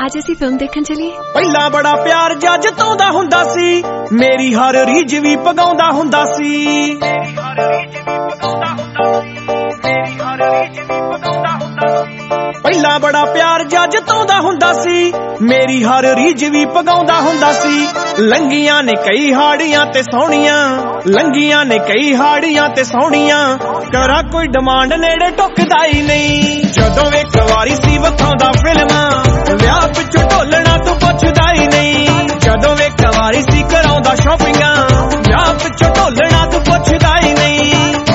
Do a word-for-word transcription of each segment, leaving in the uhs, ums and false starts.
आज ਅਸੀਂ ਫਿਲਮ ਦੇਖਣ ਚਲੀਏ। ਪਹਿਲਾਂ ਬੜਾ ਪਿਆਰ ਜੱਜ ਜਤਾਉਂਦਾ ਹੁੰਦਾ ਸੀ, ਮੇਰੀ ਹਰ ਰੀਝ ਵੀ ਪਗਾਉਂਦਾ ਹੁੰਦਾ ਸੀ, ਮੇਰੀ ਹਰ ਰੀਝ ਵੀ ਪਗਾਉਂਦਾ ਹੁੰਦਾ ਸੀ, ਮੇਰੀ ਹਰ ਰੀਝ ਵੀ ਪਗਾਉਂਦਾ ਹੁੰਦਾ ਸੀ। ਪਹਿਲਾਂ ਬੜਾ ਪਿਆਰ ਜੱਜ ਜਤਾਉਂਦਾ ਹੁੰਦਾ ਸੀ, ਮੇਰੀ ਹਰ ਰੀਝ ਵੀ ਪਗਾਉਂਦਾ ਹੁੰਦਾ ਸੀ। ਲੰਗੀਆਂ ਨੇ ਕਈ ਹਾੜੀਆਂ ਤੇ ਸੋਹਣੀਆਂ, ਲੰਗੀਆਂ ਨੇ ਕਈ ਹਾੜੀਆਂ ਤੇ ਸੋਹਣੀਆਂ, ਕਰਾਂ ਕੋਈ ਡਿਮਾਂਡ ਨੇੜੇ ਟੁੱਕਦਾ ਹੀ ਨਹੀਂ। ਜਦੋਂ ਇੱਕ ਵਾਰੀ ਸੀ ਵਿਖਾਉਂਦਾ ਫਿਲਮਾਂ, ਵਿਆਹ ਪਿੱਛੋਂ ਢੋਲਣਾ ਤੂੰ ਪੁੱਛਦਾ ਹੀ ਨਹੀਂ। ਜਦੋਂ ਇੱਕ ਵਾਰੀ ਸੀ ਕਰਾਉਂਦਾ ਸ਼ਾਪਿੰਗਾਂ, ਵਿਆਹ ਪਿੱਛੋਂ ਢੋਲਣਾ ਤੂੰ ਪੁੱਛਦਾ ਹੀ ਨਹੀਂ।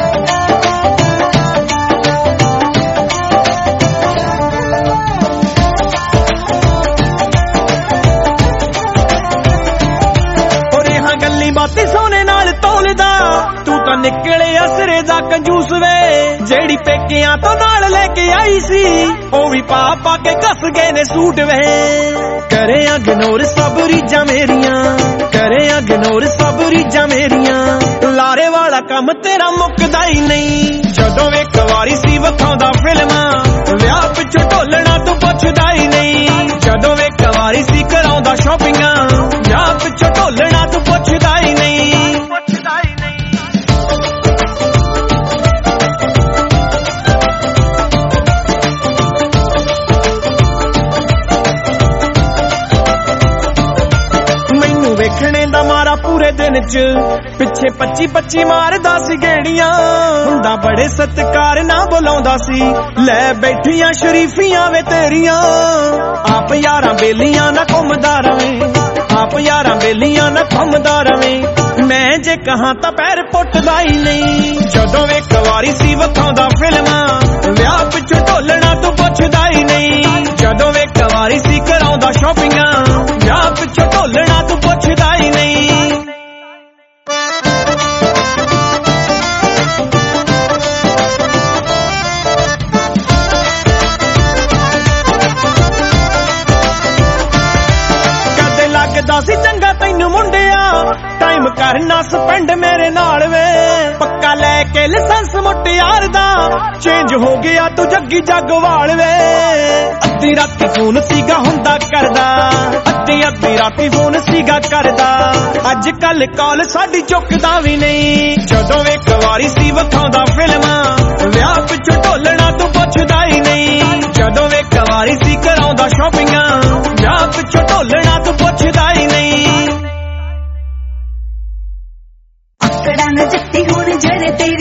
ਗੱਲੀ ਬਾਤੀ ਸੋਨੇ ਨਾਲ ਤੋਲਦਾ, ਤੂੰ ਤਾਂ ਨਿਕਲੇ ਅਸਰੇ ਦਾ ਕੰਜੂਸ ਵੇ। ਜਿਹੜੀ ਪੇਕਿਆਂ ਤੋਂ ਨਾਲ ਲੈ ਕੇ ਆਈ ਸੀ, ਉਹ ਵੀ ਪਾ ਪਾ ਕੇ ਕੱਸ ਗਏ ਨੇ ਸੂਟ ਵੇ। ਕਰੇ ਇਗਨੋਰ ਸਭ ਰੀਝਾਂ ਮੇਰੀਆਂ, ਕਰੇ ਇਗਨੋਰ ਸਭ ਰੀਝਾਂ ਮੇਰੀਆਂ, ਲਾਰੇ ਵਾਲਾ ਕੰਮ ਤੇਰਾ ਮੁੱਕਦਾ ਹੀ ਨਹੀਂ। ਜਦੋਂ ਇੱਕ ਵਾਰੀ ਸੀ ਵਿਖਾਉਂਦਾ ਫਿਲਮਾਂ, ਵਿਆਹ ਪਿੱਛੋਂ ਢੋਲਣਾ ਤੂੰ ਪੁੱਛਦਾ ਹੀ ਨਹੀਂ। ਜਦੋਂ ਇੱਕ ਵਾਰੀ ਸੀ ਕਰਾਉਂਦਾ ਸ਼ਾਪਿੰਗਾਂ, ਵਿਆਹ ਪਿੱਛੋਂ ਢੋਲਣਾ ਤੂੰ ਪੁੱਛਦਾ ਹੀ ਨਹੀਂ, ਪੁੱਛਦਾ ਹੀ ਨਹੀਂ। ਮੈਨੂੰ ਵੇਖਣੇ ਦਾ ਮਾਰਾ ਪੂਰੇ ਦਿਨ ਚ, ਪਿੱਛੇ ਪੱਚੀ ਪੱਚੀ ਮਾਰਦਾ ਸੀ ਗੇੜੀਆਂ। ਹੁੰਦਾ ਬੜੇ ਸਤਿਕਾਰ ਨਾ ਬੁਲਾਉਂਦਾ ਸੀ, ਲੈ ਬੈਠੀਆਂ ਸ਼ਰੀਫੀਆਂ ਵੇ ਤੇਰੀਆਂ। ਆਪ ਯਾਰਾਂ ਬੇਲੀਆਂ ਨਾ ਘੁੰਮਦਾ ਰਵੇਂ, ਆਪ ਯਾਰਾਂ ਬੇਲੀਆਂ ਨਾ ਘੁੰਮਦਾ ਰਵੇਂ। ਮੈਂ ਜੇ ਕਹਾਂ ਤਾਂ ਪੈਰ ਪੁੱਟਦਾ ਹੀ ਨਹੀਂ। ਜਦੋਂ ਇੱਕ ਵਾਰੀ ਸੀ ਵਿਖਾਉਂਦਾ ਫਿਲਮਾਂ, ਵਿਆਹ ਪਿੱਛੋਂ ਢੋਲਣਾ ਤੂੰ ਪੁੱਛਦਾ ਹੀ ਨਹੀਂ। ਜਦੋਂ ਇੱਕ ਵਾਰੀ ਸੀ ਕਰਾਉਂਦਾ ਸ਼ਾਪਿੰਗਾਂ, ਵਿਆਹ ਪਿੱਛੋਂ ਢੋਲਣਾ ਤੂੰ ਪੁੱਛਦਾ ਹੀ ਨਹੀਂ। ਕਦੇ ਲੱਗਦਾ ਸੀ ਚੰਗਾ ਤੈਨੂੰ ਮੁੰਡਿਆ, ਟਾਈਮ ਕਰਨਾ ਸਪੈਂਡ ਮੇਰੇ ਨਾਲ ਵੇ। ਪੱਕਾ ਲੈ ਕੇ ਲਾਇਸੈਂਸ ਮੁਟਿਆਰ ਦਾ, ਚੇਂਜ ਹੋ ਗਿਆ ਤੂੰ ਜੱਗੀ ਜੱਗਵਾਲ ਵੇ। ਅੱਧੀ ਰਾਤੀ ਫੋਨ ਸੀਗਾ ਹੁੰਦਾ ਕਰਦਾ, ਅੱਧੀ ਅੱਧੀ ਰਾਤੀ ਫੋਨ ਸੀਗਾ ਕਰਦਾ। ਅੱਜ ਕੱਲ ਕਾਲ ਸਾਡੀ ਚੁੱਕਦਾ ਵੀ ਨਹੀਂ। ਜਦੋਂ ਇੱਕ ਵਾਰੀ ਸੀ ਵਿਖਾਉਂਦਾ ਫਿਲਮਾਂ, ਵਿਆਹ ਪਿੱਛੋਂ ਢੋਲਣਾ ਤੂੰ ਪੁੱਛਦਾ ਹੀ ਨਹੀਂ। ਜਦੋਂ ਇੱਕ ਵਾਰੀ ਸੀ ਕਰਾਉਂਦਾ ਸ਼ਾਪਿੰਗਾਂ, ਵਿਆਹ ਪਿੱਛੋਂ ਢੋਲਣਾ ਤੂੰ ਪੁੱਛਦਾ ਹੀ ਨਹੀਂ। ਆਕੜਾਂ ਨਾ ਜੱਟੀ ਹੁਣ ਜਰੇ ਤੇ